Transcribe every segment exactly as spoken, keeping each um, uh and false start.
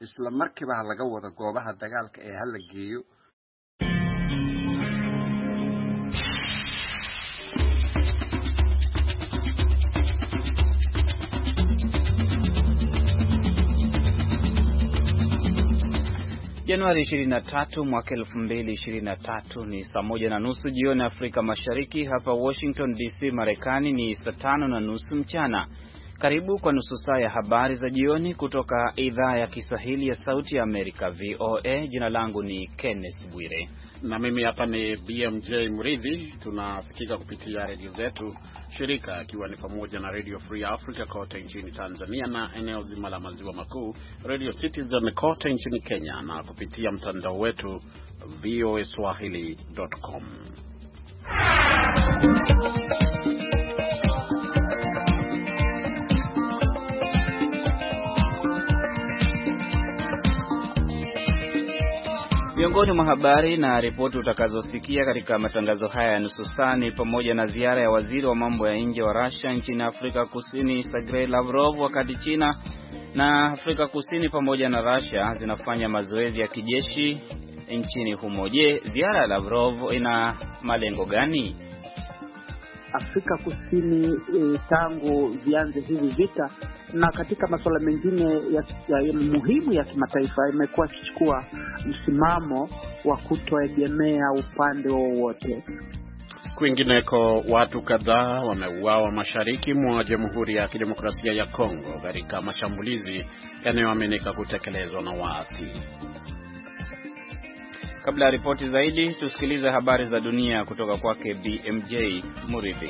isla markiiba laga wada goobaha dagaalka ee hala geeyo. Januari ishirini na tatu mwaka elfu mbili ishirini na tatu ni saa moja na nusu jioni Afrika Mashariki. Hapa Washington D C Marekani ni saa tano na nusu mchana. Karibu kwa nusu saa ya habari za jioni kutoka idhaa ya Kiswahili ya Sauti ya Amerika V O A. Jina langu ni Kenneth Bwire na mimi hapa ni B M J Mridhi. Tunasikika kupitia redio zetu shirika, ikiwa ni pamoja na Radio Free Africa kote nchini Tanzania na eneo zima la maziwa makuu, Radio Citizen kote nchini Kenya, na kupitia mtandao wetu v o a swahili dot com. Miongoni mwa habari na ripoti utakazosikia katika matangazo haya ya nusu saa ni pamoja na ziara ya waziri wa mambo ya nje wa Russia nchini Afrika Kusini Sergei Lavrov, wakati China na Afrika Kusini pamoja na Russia zinafanya mazoezi ya kijeshi nchini humo. Je, ziara ya Lavrov ina malengo gani? Afrika Kusini e, tangu vianze hivi vita na katika masuala mengine ya, ya, ya muhimu ya kimataifa imekuwa ikichukua msimamo wa kutoegemea upande wowote. Kwingineko, watu kadhaa wameuawa mashariki mwa Jamhuri ya Kidemokrasia ya Kongo katika mashambulizi yanayoaminika kutekelezwa na waasi. Kabla ya ripoti zaidi, tusikilize habari za dunia kutoka kwake B M J Murithi.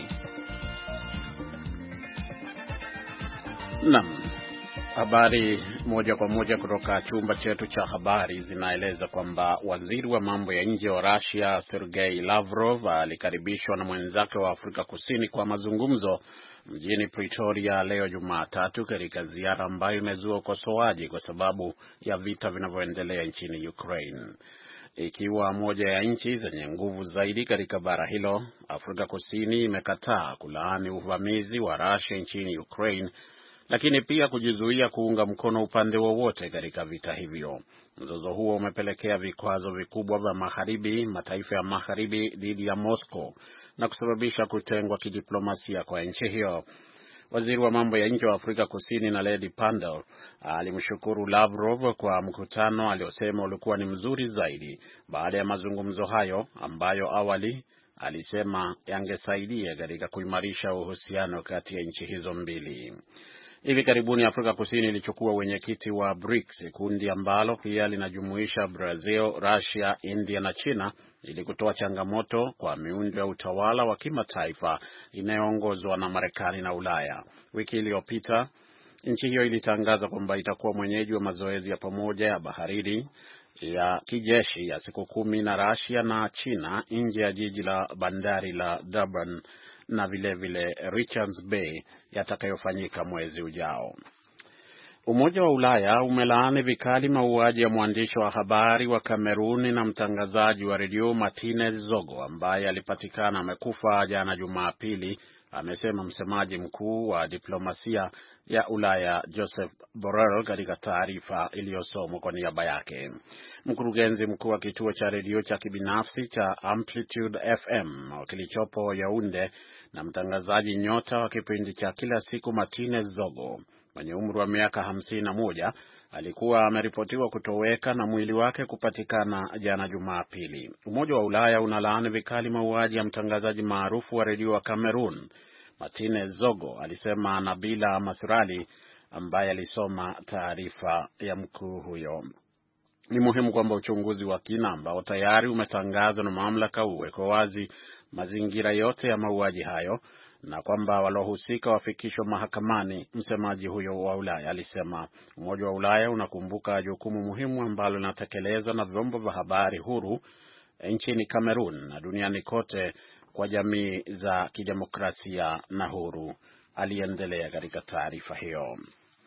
Naam. Habari moja kwa moja kutoka chumba chetu cha habari zinaeleza kwamba waziri wa mambo ya nje wa Russia Sergei Lavrov alikaribishwa na mwenzake wa Afrika Kusini kwa mazungumzo mjini Pretoria leo Jumatatu, katika ziara ambayo imezua ukosoaji kwa sababu ya vita vinavyoendelea nchini Ukraine. Ikiwa moja ya nchi zenye nguvu zaidi katika bara hilo, Afrika Kusini imekataa kulaani uvamizi wa Russia nchini Ukraine, lakini pia kujizuia kuunga mkono upande wowote katika vita hivyo. Mzozo huo umepelekea vikwazo vikubwa vya magharibi, mataifa ya magharibi dhidi ya Moscow na kusababisha kutengwa kidiplomasia kwa nchi hiyo. Waziri wa mambo ya nje wa Afrika Kusini Naledi Pandor alimshukuru Lavrov kwa mkutano aliosema ulikuwa ni mzuri zaidi baada ya mazungumzo hayo ambayo awali alisema yangesaidia katika kuimarisha uhusiano kati ya nchi hizo mbili. Hivi karibuni Afrika Kusini ilichukua wenyekiti wa BRICS, kundi ambalo pia linajumuisha Brazil, Russia, India na China, ili kutoa changamoto kwa miundo ya utawala wa kimataifa inayoongozwa na Marekani na Ulaya. Wiki iliyopita nchi hiyo ilitangaza kwamba itakuwa mwenyeji wa mazoezi ya pamoja ya baharini ya kijeshi ya siku kumi na Russia na China nje ya jiji la bandari la Durban na vile vile Richards Bay yatakayofanyika mwezi ujao. Umoja wa Ulaya umelaani vikali mauaji ya mwandishi wa habari wa Kameruni na mtangazaji wa redio Martinez Zogo ambaye alipatikana amekufa jana Jumapili, amesema msemaji mkuu wa diplomasia ya Ulaya Joseph Borrell katika taarifa iliyosomwa kwa niaba yake. Mkurugenzi mkuu wa kituo cha redio cha kibinafsi cha Amplitude F M kilichopo Yaounde na mtangazaji nyota wa kipindi cha kila siku Martinez Zogo mwenye umri wa miaka hamsini na moja alikuwa ameripotiwa kutoweka na mwili wake kupatikana jana Jumapili. Umoja wa Ulaya unalaani vikali mauaji ya mtangazaji maarufu wa redio wa Cameroon Martinez Zogo, alisema Nabila Masrali ambaye alisoma taarifa ya mkuu huyo. Ni muhimu kwamba uchunguzi wa kina ambao tayari umetangazwa na mamlaka uweke wazi mazingira yote ya mauaji hayo na kwamba walohusika wafikishwe mahakamani, msemaji huyo wa Ulaya alisema. Umoja wa Ulaya unakumbuka jukumu muhimu ambalo linatekelezwa na vyombo vya habari huru nchini Cameroon na duniani kote kwa jamii za kidemokrasia na huru, aliendelea katika taarifa hiyo.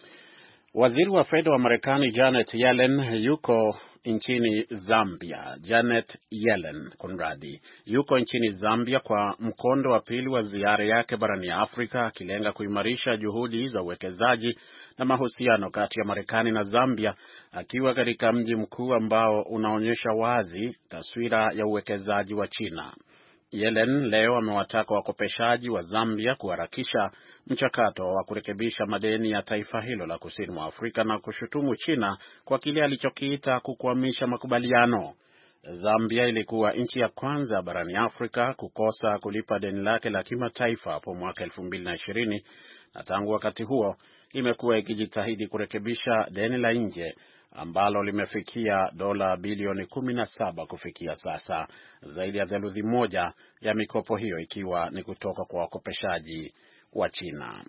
Waziri wa fedha wa Marekani Janet Yellen yuko nchini Zambia. Janet Yellen, kunradi, yuko nchini Zambia kwa mkondo wa pili wa ziara yake barani Afrika, akilenga kuimarisha juhudi za uwekezaji na mahusiano kati ya Marekani na Zambia, akiwa katika mji mkuu ambao unaonyesha wazi taswira ya uwekezaji wa China. Yellen leo amewataka wakopeshaji wa Zambia kuharakisha mchakato wa kurekebisha madeni ya taifa hilo la kusini mwa Afrika na kushutumu China kwa kile alichokiita kukwamisha makubaliano. Zambia ilikuwa nchi ya kwanza barani Afrika kukosa kulipa deni lake la kimataifa hapo mwaka elfu mbili na ishirini, na tangu wakati huo imekuwa ikijitahidi kurekebisha deni la nje ambalo limefikia dola bilioni kumi na saba kufikia sasa, zaidi ya theluthi moja ya mikopo hiyo ikiwa ni kutoka kwa wakopeshaji wa China.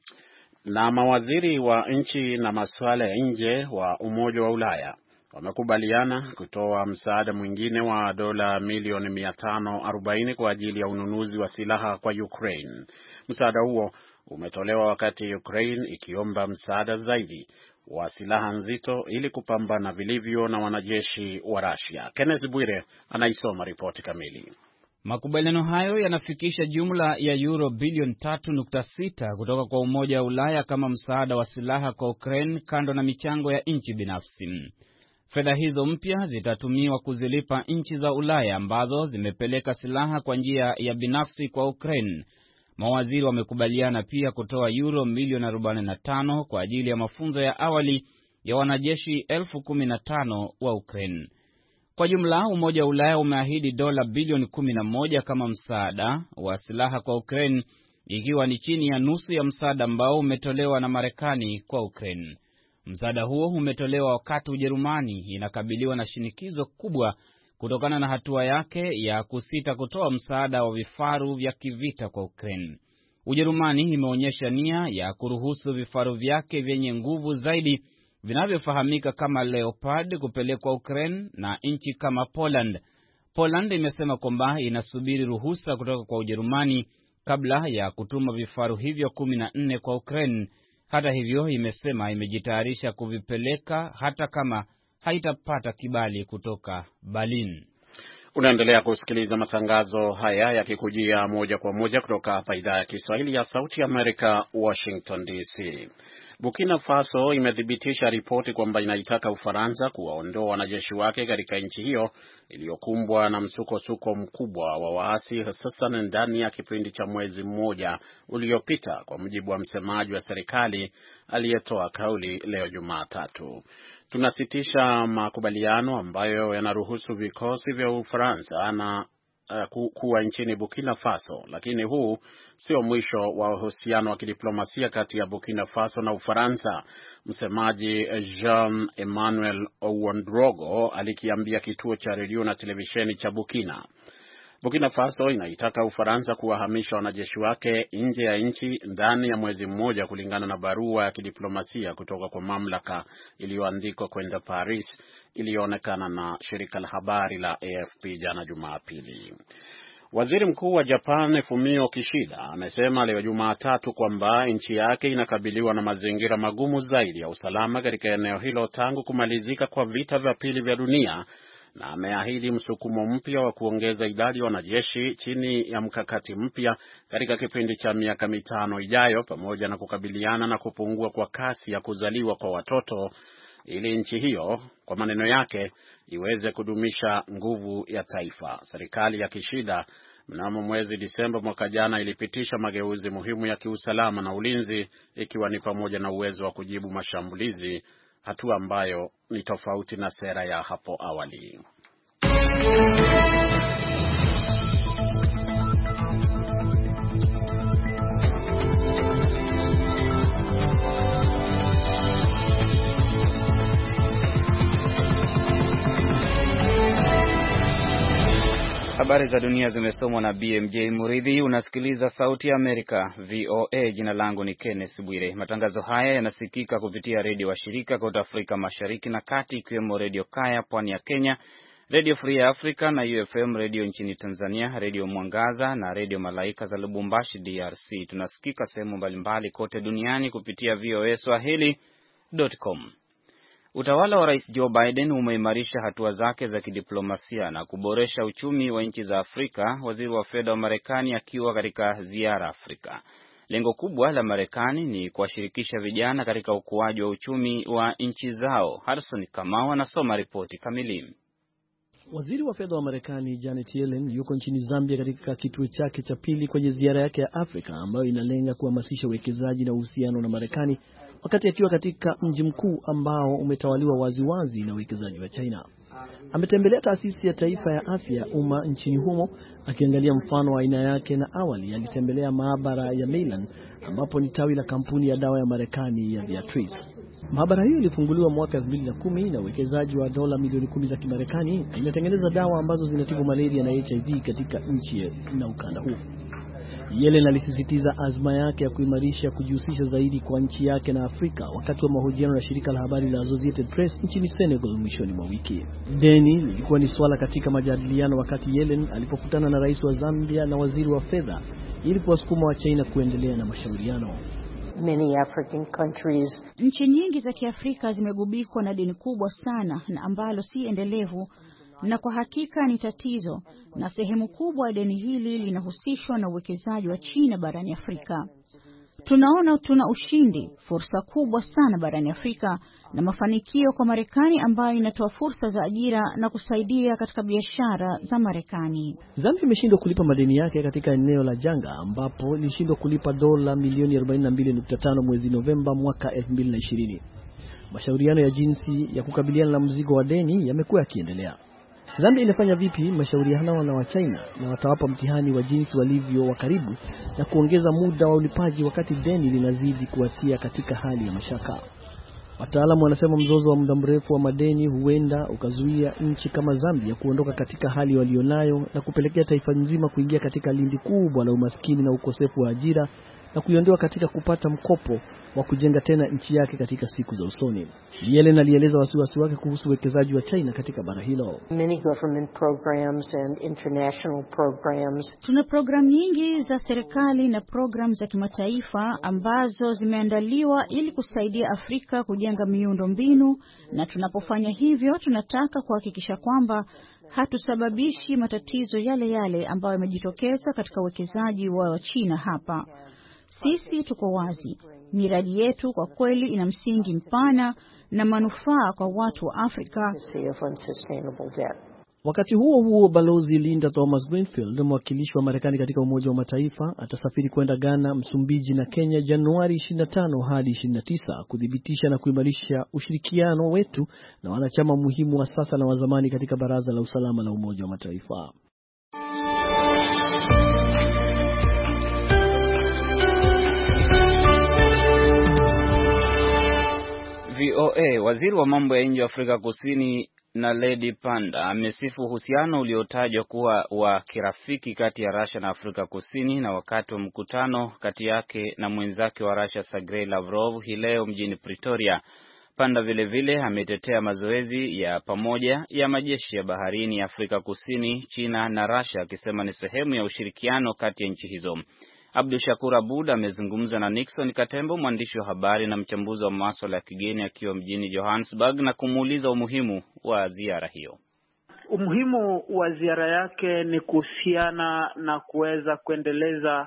Na mawaziri wa nchi na masuala ya nje wa Umoja wa Ulaya wamekubaliana kutoa msaada mwingine wa dola milioni mia tano arobaini kwa ajili ya ununuzi wa silaha kwa Ukraine. Msaada huo umetolewa wakati Ukraine ikiomba msaada zaidi wa silaha nzito ili kupambana vilivyo na wanajeshi wa Russia. Kenneth Bwire anaisoma ripoti kamili. Makubaliano hayo yanafikisha jumla ya euro bilioni tatu nukta sita kutoka kwa Umoja wa Ulaya kama msaada wa silaha kwa Ukraine, kando na michango ya nchi binafsi. Fedha hizo mpya zitatumiwa kuzilipa nchi za Ulaya ambazo zimepeleka silaha kwa njia ya binafsi kwa Ukraine. Mawaziri wamekubaliana pia kutoa euro milioni arobaini na tano kwa ajili ya mafunzo ya awali ya wanajeshi elfu kumi na tano wa Ukraine. Kwa jumla, Umoja wa Ulaya umeahidi dola bilioni kumi na moja kama msaada wa silaha kwa Ukraine, ikiwa ni chini ya nusu ya msaada ambao umetolewa na Marekani kwa Ukraine. Msaada huo umetolewa wakati Ujerumani inakabiliwa na shinikizo kubwa kutokana na hatua yake ya kusita kutoa msaada wa vifaru vya kivita kwa Ukraine. Ujerumani imeonyesha nia ya kuruhusu vifaru vyake vyenye nguvu zaidi vinavyofahamika kama Leopard kupelekwa Ukraine na nchi kama Poland. Poland imesema kwamba inasubiri ruhusa kutoka kwa Ujerumani kabla ya kutuma vifaru hivyo kumi na nne kwa Ukraine. Hata hivyo, imesema imejitayarisha kuvipeleka hata kama haitapata kibali kutoka Berlin. Unaendelea kusikiliza matangazo haya yakikujia moja kwa moja kutoka hapa idhaa ya Kiswahili ya Sauti ya Amerika, Washington D C. Burkina Faso imethibitisha ripoti kwamba inaitaka Ufaransa kuwaondoa wanajeshi wake katika nchi hiyo iliyokumbwa na msukosuko mkubwa wa waasi, hususan ndani ya kipindi cha mwezi mmoja uliopita, kwa mujibu wa msemaji wa serikali aliyetoa kauli leo Jumatatu. Tunasitisha makubaliano ambayo yanaruhusu vikosi vya Ufaransa na uh, kuwa nchini Burkina Faso, lakini huu sio mwisho wa uhusiano wa kidiplomasia kati ya Burkina Faso na Ufaransa. Msemaji Jean-Emmanuel Ouedraogo alikiambia kituo cha redio na televisheni cha Burkina. Burkina Faso inaitaka Ufaransa kuwahamisha wanajeshi wake nje ya nchi ndani ya mwezi mmoja, kulingana na barua ya kidiplomasia kutoka kwa mamlaka iliyoandikwa kwenda Paris, iliyoonekana na shirika la habari la A F P jana Jumapili. Waziri Mkuu wa Japan Fumio Kishida amesema leo Jumatatu kwamba nchi yake inakabiliwa na mazingira magumu zaidi ya usalama katika eneo hilo tangu kumalizika kwa vita vya pili vya dunia, na ameahidi msukumo mpya wa kuongeza idadi ya wanajeshi chini ya mkakati mpya katika kipindi cha miaka mitano ijayo, pamoja na kukabiliana na kupungua kwa kasi ya kuzaliwa kwa watoto, ili nchi hiyo, kwa maneno yake, iweze kudumisha nguvu ya taifa. Serikali ya Kishida mnamo mwezi Disemba mwaka jana ilipitisha mageuzi muhimu ya kiusalama na ulinzi, ikiwa ni pamoja na uwezo wa kujibu mashambulizi, hatua ambayo ni tofauti na sera ya hapo awali. Habari za dunia zimesomwa na B M J Muridhi. Unasikiliza Sauti ya Amerika, V O A. Jina langu ni Kenneth Bwire. Matangazo haya yanasikika kupitia redio wa shirika kote Afrika Mashariki na Kati, ikiwemo Radio Kaya pwani ya Kenya, Radio Free Africa na U F M Radio nchini Tanzania, Radio Mwangaza na Radio Malaika za Lubumbashi D R C. Tunasikika sehemu mbalimbali kote duniani kupitia V O A Swahili dot com. Utawala wa Rais Joe Biden umeimarisha hatua zake za kidiplomasia na kuboresha uchumi wa nchi za Afrika, waziri wa fedha wa Marekani akiwa katika ziara Afrika. Lengo kubwa la Marekani ni kuwashirikisha vijana katika ukuaji wa uchumi wa nchi zao. Harrison Kamau anasoma ripoti kamili. Waziri wa fedha wa Marekani Janet Yellen yuko nchini Zambia katika kituo chake cha pili kwenye ziara yake ya Afrika ambayo inalenga kuhamasisha uwekezaji na uhusiano na Marekani, wakati akiwa katika mji mkuu ambao umetawaliwa waziwazi na uwekezaji wa China. Ametembelea taasisi ya taifa ya afya umma nchini humo akiangalia mfano wa aina yake, na awali alitembelea maabara ya Mylan ambapo ni tawi la kampuni ya dawa ya Marekani ya Viatris. Maabara hiyo ilifunguliwa mwaka elfu mbili na kumi na uwekezaji wa dola milioni kumi za Kimarekani inatengeneza dawa ambazo zinatibu malaria na H I V katika nchi na ukanda huu. Yellen alisisitiza azma yake ya kuimarisha kujihusisha zaidi kwa nchi yake na Afrika wakati wa mahojiano na shirika la habari la Associated Press nchini Senegal mwishoni mwa wiki. Deni lilikuwa ni swala katika majadiliano wakati Yellen alipokutana na rais wa Zambia na waziri wa fedha ili kuwasukuma wa China kuendelea na mashauriano. Many African countries, nchi nyingi za Kiafrika zimegubikwa na deni kubwa sana na ambalo si endelevu, na kwa hakika ni tatizo, na sehemu kubwa ya deni hili linahusishwa na uwekezaji wa China barani Afrika. Tunaona tuna ushindi, fursa kubwa sana barani Afrika na mafanikio kwa Marekani ambayo inatoa fursa za ajira na kusaidia katika biashara za Marekani. Zambia imeshindwa kulipa madeni yake katika eneo la janga ambapo ilishindwa kulipa dola milioni arobaini na mbili nukta tano mwezi Novemba mwaka elfu mbili na ishirini. Mashauriano ya jinsi ya kukabiliana na mzigo wa deni yamekuwa yakiendelea. Zambia inafanya vipi mashauriano na wa China na watawapa mtihani wa jinsi walivyo wa karibu na kuongeza muda wa ulipaji wakati deni linazidi kuwatia katika hali ya mashaka. Wataalamu wanasema mzozo wa muda mrefu wa madeni huenda ukazuia nchi kama Zambia kuondoka katika hali walionayo na kupelekea taifa nzima kuingia katika lindi kubwa la umaskini na ukosefu wa ajira na kuiondoa katika kupata mkopo wa kujenga tena nchi yake katika siku za usoni. Yellen alieleza wasiwasi wake kuhusu uwekezaji wa China katika bara hilo. Many government programs and international programs. Tuna programu nyingi za serikali na programu za kimataifa ambazo zimeandaliwa ili kusaidia Afrika kujenga miundo mbinu, na tunapofanya hivyo tunataka kuhakikisha kwamba hatusababishi matatizo yale yale ambayo yamejitokeza katika uwekezaji wa China hapa. Sisi tuko wazi. Miradi yetu kwa kweli ina msingi mpana na manufaa kwa watu wa Afrika. Wakati huo huo, Balozi Linda Thomas Greenfield, mwakilishi wa Marekani katika Umoja wa Mataifa, atasafiri kwenda Ghana, Msumbiji na Kenya Januari ishirini na tano hadi ishirini na tisa kudhibitisha na kuimarisha ushirikiano wetu na wanachama muhimu wa sasa na wa zamani katika Baraza la Usalama la Umoja wa Mataifa. V O A. Waziri wa mambo ya nje wa Afrika Kusini Naledi Pandor amesifu uhusiano uliotajwa kuwa wa kirafiki kati ya Russia na Afrika Kusini na wakati wa mkutano kati yake na mwenzake wa Russia Sergei Lavrov hii leo mjini Pretoria. Pandor vile vile ametetea mazoezi ya pamoja ya majeshi ya baharini ya Afrika Kusini, China na Russia, akisema ni sehemu ya ushirikiano kati ya nchi hizo. Abdul Shakur Abud amezungumza na Nixon Katembo, mwandishi wa habari na mchambuzi wa masuala ya kigeni, akiwa mjini Johannesburg, na kumuuliza umuhimu wa ziara hiyo. Umuhimu wa ziara yake ni kuhusiana na kuweza kuendeleza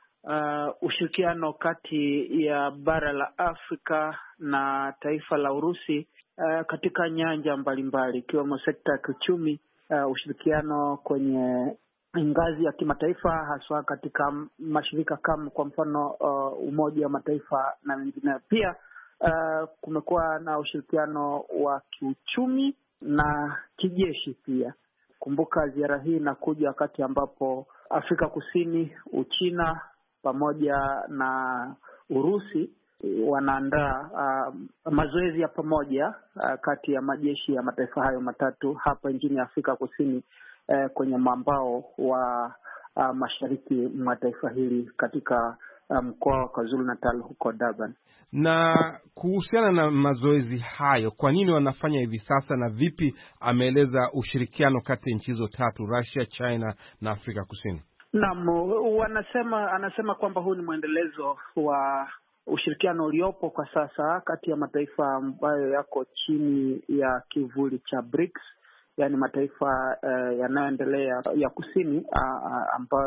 uh, ushirikiano kati ya bara la Afrika na taifa la Urusi uh, katika nyanja mbalimbali ikiwemo sekta ya kiuchumi, uh, ushirikiano kwenye ngazi ya kimataifa, haswa katika mashirika kama kwa mfano uh, Umoja wa Mataifa na mengine. Pia uh, kumekuwa na ushirikiano wa kiuchumi na kijeshi pia. Kumbuka ziara hii inakuja wakati ambapo Afrika Kusini, Uchina pamoja na Urusi wanaandaa uh, mazoezi ya pamoja uh, kati ya majeshi ya mataifa hayo matatu hapa nchini Afrika Kusini uh, kwenye mwambao wa uh, mashariki mwa taifa hili katika mkoa um, wa KwaZulu Natal huko Durban. Na kuhusiana na mazoezi hayo, kwa nini wanafanya hivi sasa na vipi ameeleza ushirikiano kati ya nchi hizo tatu, Russia, China na Afrika Kusini? Naam, wanasema anasema kwamba huu ni mwendelezo wa ushirikiano uliopo kwa sasa kati ya mataifa ambayo yako chini ya kivuli cha BRICS, yani mataifa uh, yanayoendelea ya kusini uh, ambayo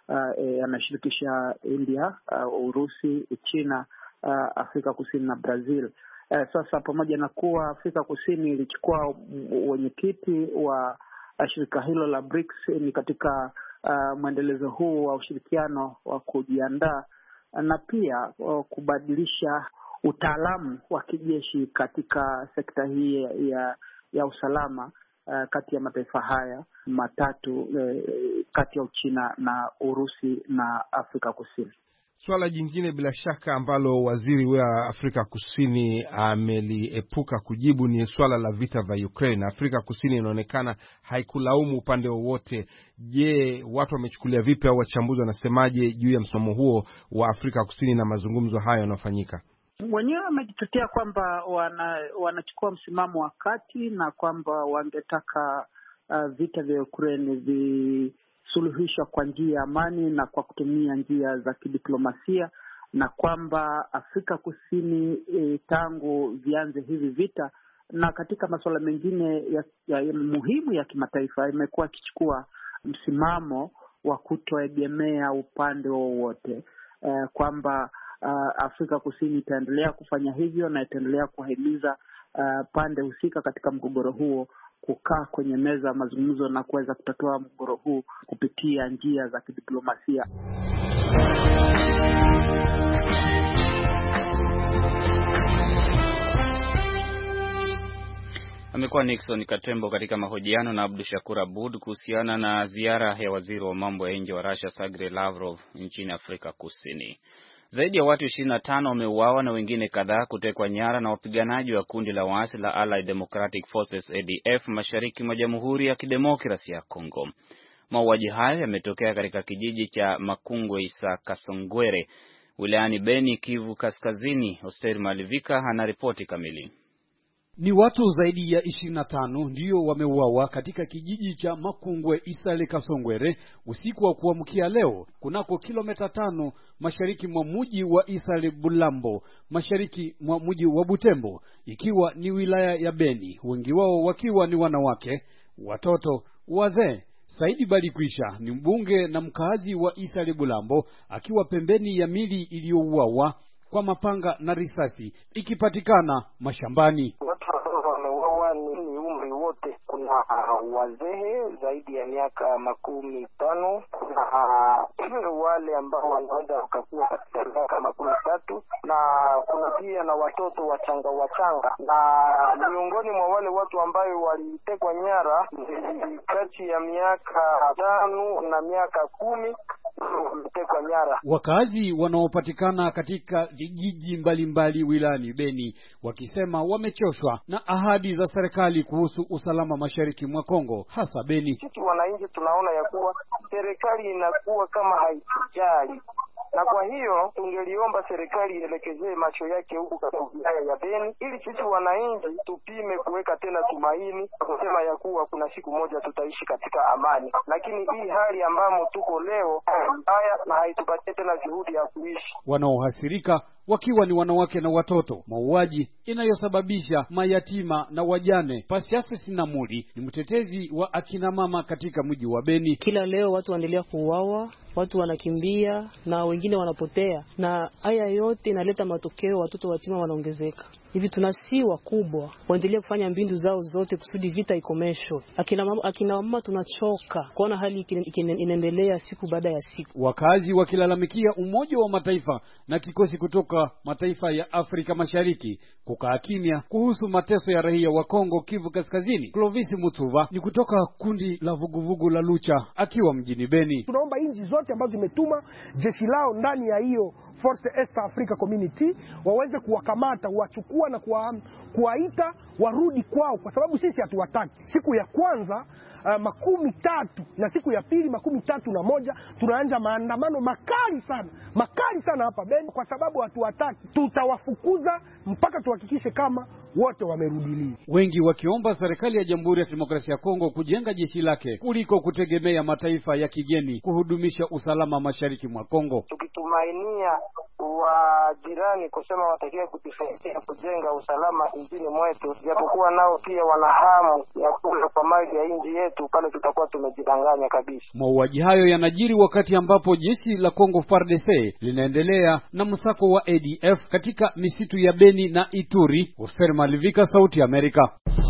yanashirikisha uh, India, uh, Urusi, China, uh, Afrika Kusini na Brazil. Uh, sasa pamoja na kuwa Afrika Kusini ilichukua wenyekiti wa shirika hilo la BRICS, ni katika uh, mwendelezo huu wa ushirikiano wa kujiandaa na pia uh, kubadilisha utaalamu wa kijeshi katika sekta hii ya ya usalama uh, kati ya mataifa haya matatu uh, kati ya Uchina na Urusi na Afrika Kusini. Swala jingine bila shaka ambalo waziri wa Afrika Kusini ameliepuka kujibu ni swala la vita vya Ukraine. Afrika Kusini inaonekana haikulaumu upande wowote. Je, watu wamechukulia vipi au wachambuzi wanasemaje juu ya msimamo huo wa Afrika Kusini na mazungumzo hayo yanayofanyika? Wenyewe wamejitetea kwamba wana, wanachukua msimamo wa kati na kwamba wangetaka uh, vita vya Ukraine visuluhishwa kwa njia ya amani na kwa kutumia njia za kidiplomasia, na kwamba Afrika Kusini e, tangu vianze hivi vita na katika masuala mengine ya, ya, ya muhimu ya kimataifa imekuwa ikichukua msimamo wa kutoegemea upande wowote, uh, kwamba Uh, Afrika Kusini itaendelea kufanya hivyo na itaendelea kuhimiza uh, pande husika katika mgogoro huo kukaa kwenye meza ya mazungumzo na kuweza kutatua mgogoro huu kupitia njia za kidiplomasia. Amekuwa Nixon Katembo katika mahojiano na Abdu Shakur Abud kuhusiana na ziara ya waziri wa mambo ya nje wa Russia Sergei Lavrov nchini Afrika Kusini. Zaidi ya watu ishirini na tano wameuawa na wengine kadhaa kutekwa nyara na wapiganaji wa kundi la waasi la Allied Democratic Forces A D F mashariki mwa Jamhuri ya Kidemokrasia ya Kongo. Mauaji hayo yametokea katika kijiji cha Makungwe Isa Kasongwere wilayani Beni, Kivu Kaskazini. Oster Malivika anaripoti kamili. Ni watu zaidi ya ishirini na tano ndio wameuawa katika kijiji cha Makungwe Isale Kasongwere usiku wa kuamkia leo kunako kilomita tano mashariki mwa mji wa Isale Bulambo, mashariki mwa mji wa Butembo, ikiwa ni wilaya ya Beni, wengi wao wakiwa ni wanawake, watoto, wazee. Saidi Balikwisha ni mbunge na mkazi wa Isale Bulambo, akiwa pembeni ya mili iliyouawa kwa mapanga na risasi ikipatikana mashambani. Ni umri wote, kuna wazee zaidi ya miaka makumi tano, kuna wale ambao wanaweza wakakuwa katika miaka makumi tatu, na kuna pia na watoto wachanga wachanga, na miongoni mwa wale watu ambao walitekwa nyara kati ya miaka tano na miaka kumi wametekwa nyara. Wakazi wanaopatikana katika vijiji mbalimbali wilayani Beni wakisema wamechoshwa na ahadi za serikali kuhusu usalama mashariki mwa Kongo, hasa Beni. Sisi wananchi tunaona ya kuwa serikali inakuwa kama haitujali, na kwa hiyo tungeliomba serikali ielekezee macho yake huku katika wilaya ya Beni ili sisi wananchi tupime kuweka tena tumaini kusema ya kuwa kuna siku moja tutaishi katika amani. Lakini hii hali ambamo tuko leo mbaya na haitupatie tena juhudi ya kuishi. Wanaohasirika wakiwa ni wanawake na watoto, mauaji inayosababisha mayatima na wajane. Pasiase Sinamuli ni mtetezi wa akina mama katika mji wa Beni. Kila leo watu waendelea kuuawa, watu wanakimbia na wengine wanapotea, na haya yote inaleta matokeo, watoto watima wanaongezeka. Hivi tunasi wakubwa waendelee kufanya mbindu zao zote kusudi vita ikomeshwe. Akina mama, akina mama tunachoka kuona hali inaendelea siku baada ya siku. Wakazi wakilalamikia Umoja wa Mataifa na kikosi kutoka mataifa ya Afrika Mashariki kukaa kimya kuhusu mateso ya raia wa Kongo Kivu Kaskazini. Clovis Mutuva ni kutoka kundi la vuguvugu la Lucha akiwa mjini Beni. Tunaomba nchi zote ambazo zimetuma jeshi lao ndani ya hiyo Force East Africa Community waweze kuwakamata, kuwachukua na kuwa, kuwaita warudi kwao, kwa sababu sisi hatuwataki. Siku ya kwanza uh, makumi tatu na siku ya pili makumi tatu na moja tunaanza maandamano makali sana makali sana hapa Beni, kwa sababu hatuwataki. Tutawafukuza mpaka tuhakikishe kama wote wamerudilia. Wengi wakiomba serikali ya Jamhuri ya Kidemokrasia ya Kongo kujenga jeshi lake kuliko kutegemea mataifa ya kigeni kuhudumisha usalama mashariki mwa Kongo. Tukitumainia wa jirani kusema watakia kutusaidia kujenga usalama nchini mwetu, japokuwa nao pia wana hamu ya kula kwa mali ya nchi yetu, pale tutakuwa tumejidanganya kabisa. Mauaji hayo yanajiri wakati ambapo jeshi la Kongo F A R D C linaendelea na msako wa A D F katika misitu ya Beni na Ituri. Oser Malivika, Sauti ya Amerika.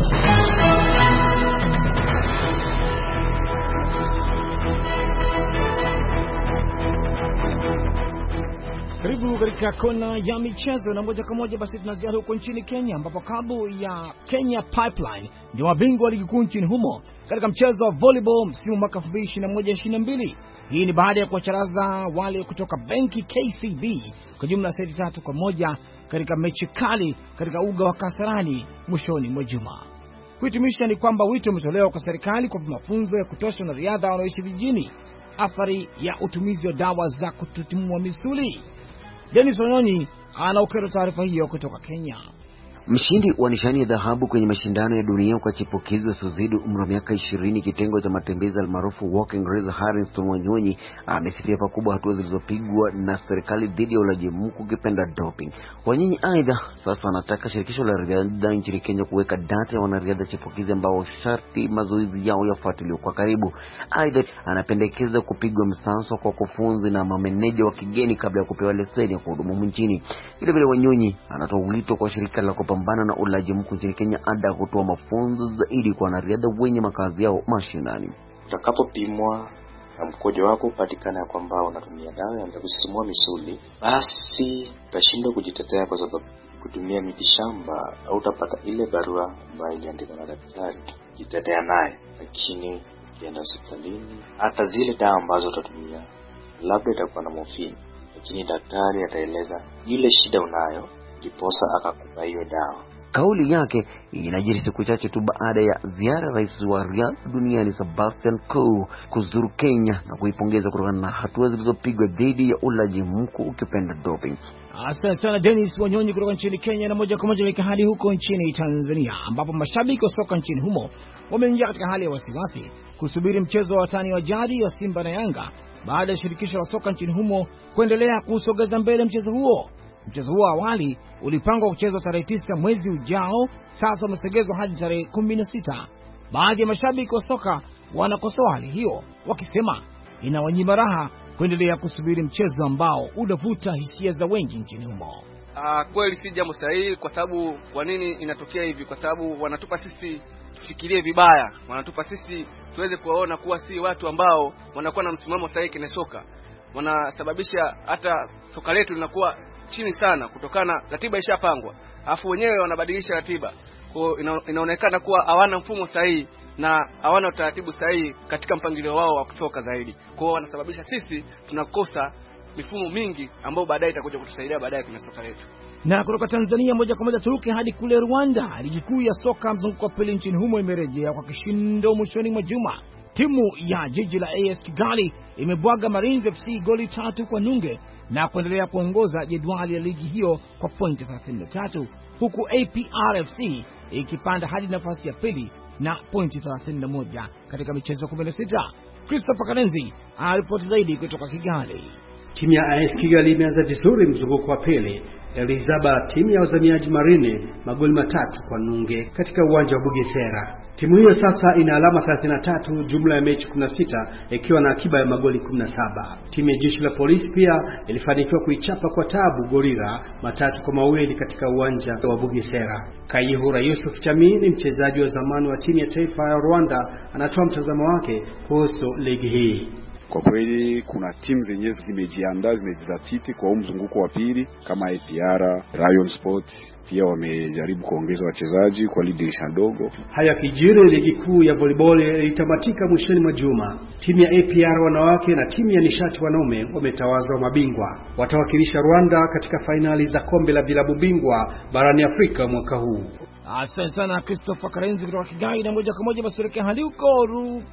Karibu katika kona ya michezo, na moja kwa moja basi tunaziara huko nchini Kenya, ambapo klabu ya Kenya Pipeline ndio mabingwa ligi kuu nchini humo katika mchezo wa volleyball msimu mwaka elfu mbili ishirini na moja ishirini na mbili. Hii ni baada ya kuwacharaza wale kutoka benki K C B kwa jumla seti tatu kwa moja katika mechi kali katika uga wa Kasarani mwishoni mwa juma. Kuhitimisha ni kwamba wito umetolewa kwa serikali kwa mafunzo ya kutosha na riadha wanaoishi vijijini, athari ya utumizi wa dawa za kututimua misuli. Dennis Wanyonyi anaukero taarifa hiyo kutoka Kenya. Mshindi wa nishani ya dhahabu kwenye mashindano ya dunia kwa chipukizi wasiozidi umri wa miaka ishirini kitengo cha matembezi almaarufu walking race, Harrison Wanyonyi amesifia pakubwa hatua zilizopigwa na serikali dhidi ya ulaji mkuu kipenda doping. Wanyonyi aidha sasa anataka shirikisho la riadha nchini Kenya kuweka data ya wanariadha chipukizi ambao sharti mazoezi yao yafuatiliwe kwa karibu. Aidha anapendekeza kupigwa msasa kwa kufunzi na mameneja wa kigeni kabla ya kupewa leseni ya kuhudumu nchini. Vile vile Wanyonyi anatoa wito kwa shirika la kupambana na ulaji mkuu nchini Kenya ada kutoa mafunzo zaidi kwa wanariadha wenye makazi yao mashinani. Utakapopimwa na mkojo wako patikana kwamba unatumia dawa ya kusisimua misuli, basi utashindwa kujitetea kwa sababu kutumia mitishamba au utapata ile barua ambayo iliandikwa na daktari jitetea naye. Lakini ukienda hospitalini, hata zile dawa ambazo utatumia labda itakuwa na morphine, lakini daktari ataeleza ile shida unayo ndiposa akakupa hiyo dawa. Kauli yake inajiri siku chache tu baada ya ziara rais wa riadha duniani Sebastian Coe kuzuru Kenya na kuipongeza kutokana na hatua zilizopigwa dhidi ya ulaji mkuu ukipenda doping. Asante sana Dennis Wanyonyi kutoka nchini Kenya, na moja kwa moja ni hadi huko nchini Tanzania, ambapo mashabiki wa soka nchini humo wameingia katika hali ya wasiwasi kusubiri mchezo wa watani wa jadi wa Simba na Yanga baada ya shirikisho la soka nchini humo kuendelea kusogeza mbele mchezo huo. Mchezo huo awali ulipangwa kuchezwa tarehe tisa mwezi ujao, sasa umesogezwa hadi tarehe kumi na sita. Baadhi ya mashabiki wa soka wanakosoa hali hiyo, wakisema inawanyima raha kuendelea kusubiri mchezo ambao unavuta hisia za wengi nchini humo. Ah, kweli si jambo sahihi. Kwa sababu kwa nini inatokea hivi? Kwa sababu wanatupa sisi tufikirie vibaya, wanatupa sisi tuweze kuwaona kuwa si watu ambao wanakuwa na msimamo sahihi kwenye soka. Wanasababisha hata soka letu linakuwa chini sana kutokana ratiba ishapangwa, alafu wenyewe wanabadilisha ratiba. Kwa ina, inaonekana kuwa hawana mfumo sahihi na hawana utaratibu sahihi katika mpangilio wao wa kusoka zaidi. Kwa wanasababisha sisi tunakosa mifumo mingi ambayo baadaye itakuja kutusaidia baadaye kwenye soka letu. Na kutoka Tanzania moja kwa moja turuke hadi kule Rwanda. Ligi kuu ya soka mzunguko wa pili nchini humo imerejea kwa kishindo mwishoni mwa juma. Timu ya jiji la A S Kigali imebwaga Marines F C goli tatu kwa nunge na kuendelea kuongoza jedwali ya ligi hiyo kwa pointi thelathini na tatu, huku A P R F C ikipanda hadi nafasi ya pili na pointi thelathini na moja katika michezo kumi na sita. Christopher Karenzi aripoti zaidi kutoka Kigali. Timu ya A S Kigali imeanza vizuri mzunguko wa pili. Elizaba timu ya wazamiaji Marine magoli matatu kwa nunge katika uwanja wa Bugesera. Timu hiyo sasa ina alama thelathini na tatu, jumla ya mechi kumi na sita, ikiwa na akiba ya magoli kumi na saba. Timu ya jeshi la polisi pia ilifanikiwa kuichapa kwa taabu Gorira matatu kwa mawili katika uwanja wa Bugesera. Kayihura Yusuf Chami ni mchezaji wa zamani wa timu ya taifa ya Rwanda, anatoa mtazamo wake kuhusu ligi hii. Kwa kweli kuna timu zenyewe zimejiandaa, zimejizatiti kwa huu mzunguko wa pili kama A P R, Rayon Sport pia wamejaribu kuongeza wachezaji kwa dirisha dogo. Haya kijiri, ligi kuu ya volleyball ilitamatika mwishoni mwa juma. Timu ya A P R wanawake na timu ya nishati wanaume wametawazwa mabingwa. Watawakilisha Rwanda katika fainali za kombe la vilabu bingwa barani Afrika mwaka huu. Asante sana Christopher Karenzi kutoka Kigali, na moja kwa moja basi hadi huko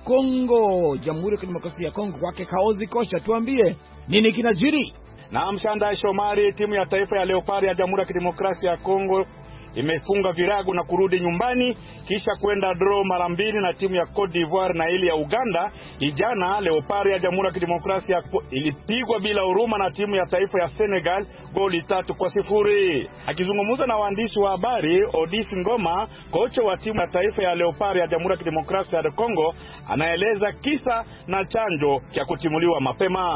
Kongo, Jamhuri ya Kidemokrasia ya Kongo, kwake Kaozi Kosha, tuambie nini kinajiri. Na Mshanda Shomari, timu ya taifa ya Leopard ya Jamhuri ya Kidemokrasia ya Kongo imefunga virago na kurudi nyumbani kisha kwenda draw mara mbili na timu ya Cote d'Ivoire na ile ya Uganda. Ijana Leopard ya Jamhuri ya Kidemokrasia ilipigwa bila huruma na timu ya taifa ya Senegal goli tatu kwa sifuri. Akizungumza na waandishi wa habari, Odis Ngoma, kocha wa timu ya taifa ya Leopard ya Jamhuri ya Kidemokrasia ya Kongo, anaeleza kisa na chanjo cha kutimuliwa mapema.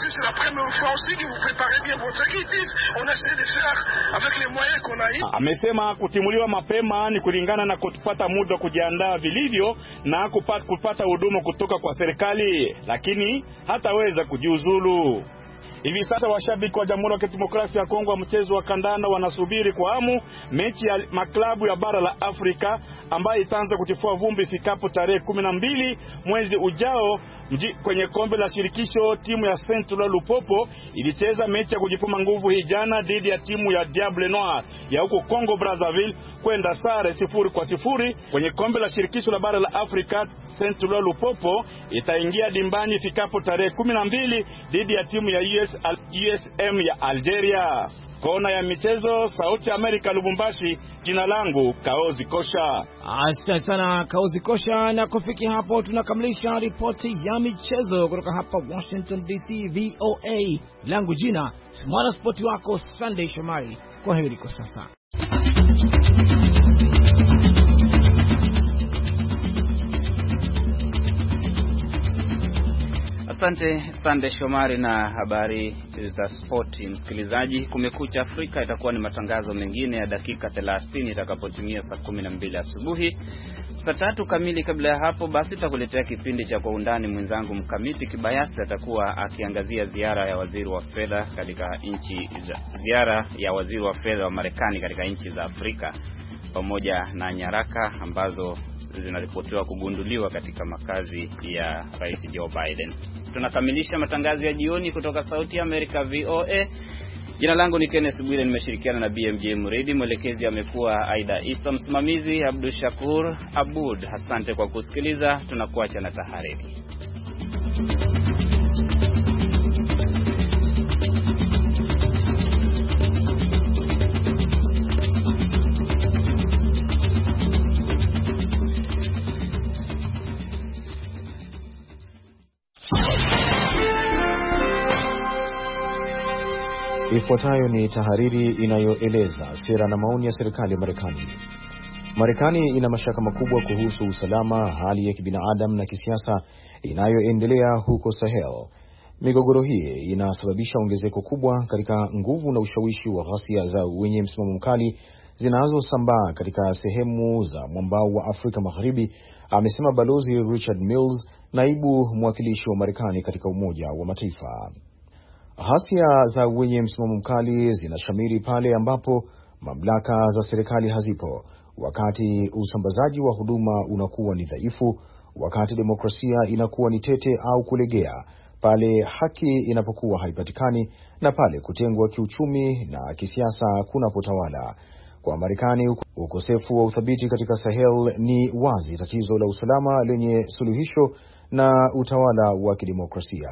Amesema kutimuliwa mapema ni kulingana na kupata muda kujiandaa vilivyo na kupata kupata huduma kutoka kwa serikali, lakini hataweza kujiuzulu. Hivi sasa washabiki wa Jamhuri ya Kidemokrasia ya Kongo wa mchezo wa kandanda wanasubiri kwa hamu mechi ya maklabu ya bara la Afrika ambayo itaanza kutifua vumbi ifikapo tarehe kumi na mbili mwezi ujao mji kwenye kombe la shirikisho. Timu ya Saint-Eloi Lupopo ilicheza mechi ya kujipima nguvu hii jana dhidi ya timu ya Diable Noir ya huko Congo Brazzaville kwenda sare sifuri kwa sifuri. Kwenye kombe la shirikisho la bara la Afrika, Saint-Eloi Lupopo itaingia dimbani ifikapo tarehe kumi na mbili dhidi ya timu ya U S, U S M ya Algeria. Kona ya michezo, Sauti Amerika, Lubumbashi. Jina langu Kaozi Kosha. Asante sana Kaozi Kosha, na kufikia hapo tunakamilisha ripoti ya michezo kutoka hapa Washington D C V O A. Langu jina mwana spoti wako Sunday Shomari. Kwa heri kwa sasa. Asante Sande Shomari na habari za spoti. Msikilizaji, Kumekucha Afrika itakuwa ni matangazo mengine ya dakika thelathini itakapotimia saa kumi na mbili asubuhi. Saa tatu kamili kabla ya hapo basi tutakuletea kipindi cha Kwa Undani. Mwenzangu Mkamiti Kibayasi atakuwa akiangazia ziara ya waziri wa fedha katika nchi za ziara ya waziri wa fedha wa Marekani katika nchi za Afrika, pamoja na nyaraka ambazo zinaripotiwa kugunduliwa katika makazi ya Rais Joe Biden. Tunakamilisha matangazo ya jioni kutoka Sauti ya Amerika V O A. Jina langu ni Kenneth Bwire, nimeshirikiana na B M J Muridi, mwelekezi amekuwa Aida Isa, msimamizi Abdul Shakur Abud. Asante kwa kusikiliza, tunakuacha na tahariri. Ifuatayo ni tahariri inayoeleza sera na maoni ya serikali ya Marekani. Marekani ina mashaka makubwa kuhusu usalama, hali ya kibinadamu na kisiasa inayoendelea huko Sahel. Migogoro hii inasababisha ongezeko kubwa katika nguvu na ushawishi wa ghasia za wenye msimamo mkali zinazosambaa katika sehemu za mwambao wa Afrika Magharibi, amesema Balozi Richard Mills, naibu mwakilishi wa Marekani katika Umoja wa Mataifa. Ghasia za wenye msimamo mkali zinashamiri pale ambapo mamlaka za serikali hazipo, wakati usambazaji wa huduma unakuwa ni dhaifu, wakati demokrasia inakuwa ni tete au kulegea, pale haki inapokuwa haipatikani, na pale kutengwa kiuchumi na kisiasa kunapotawala. Kwa Marekani, ukosefu wa uthabiti katika Sahel ni wazi tatizo la usalama lenye suluhisho na utawala wa kidemokrasia.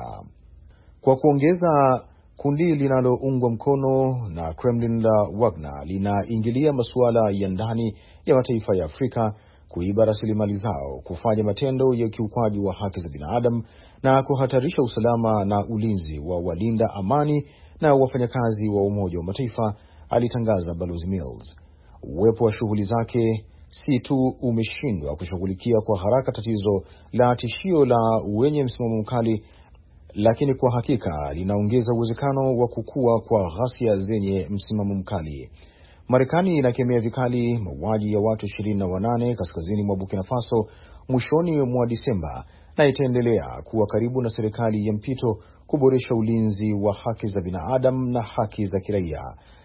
Kwa kuongeza, kundi linaloungwa mkono na Kremlin la Wagner linaingilia masuala ya ndani ya mataifa ya Afrika, kuiba rasilimali zao, kufanya matendo ya kiukwaji wa haki za binadamu na kuhatarisha usalama na ulinzi wa walinda amani na wafanyakazi wa Umoja wa Mataifa, alitangaza Balozi Mills. Uwepo wa shughuli zake si tu umeshindwa kushughulikia kwa haraka tatizo la tishio la wenye msimamo mkali, lakini kwa hakika linaongeza uwezekano wa kukua kwa ghasia zenye msimamo mkali. Marekani inakemea vikali mauaji ya watu ishirini na wanane kaskazini mwa Burkina Faso mwishoni mwa Disemba, na itaendelea kuwa karibu na serikali ya mpito kuboresha ulinzi wa haki za binadamu na haki za kiraia.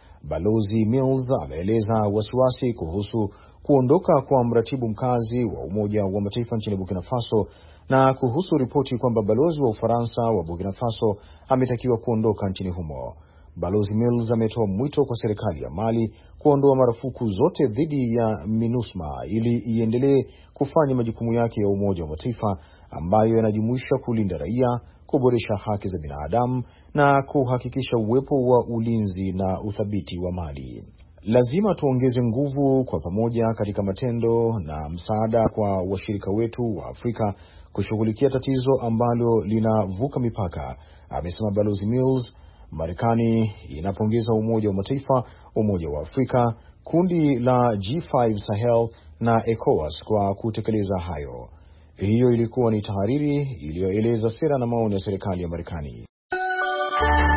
Balozi Mills ameeleza wasiwasi kuhusu kuondoka kwa mratibu mkazi wa Umoja wa Mataifa nchini Burkina Faso na kuhusu ripoti kwamba balozi wa Ufaransa wa Burkina Faso ametakiwa kuondoka nchini humo. Balozi Mills ametoa mwito kwa serikali ya Mali kuondoa marufuku zote dhidi ya MINUSMA ili iendelee kufanya majukumu yake ya Umoja wa Mataifa ambayo yanajumuisha kulinda raia, kuboresha haki za binadamu na kuhakikisha uwepo wa ulinzi na uthabiti wa Mali. Lazima tuongeze nguvu kwa pamoja katika matendo na msaada kwa washirika wetu wa Afrika kushughulikia tatizo ambalo linavuka mipaka, amesema Balozi Mills. Marekani inapongeza Umoja wa Mataifa, Umoja wa Afrika, kundi la G five Sahel na ECOWAS kwa kutekeleza hayo. Hiyo ilikuwa ni tahariri iliyoeleza sera na maoni ya serikali ya Marekani.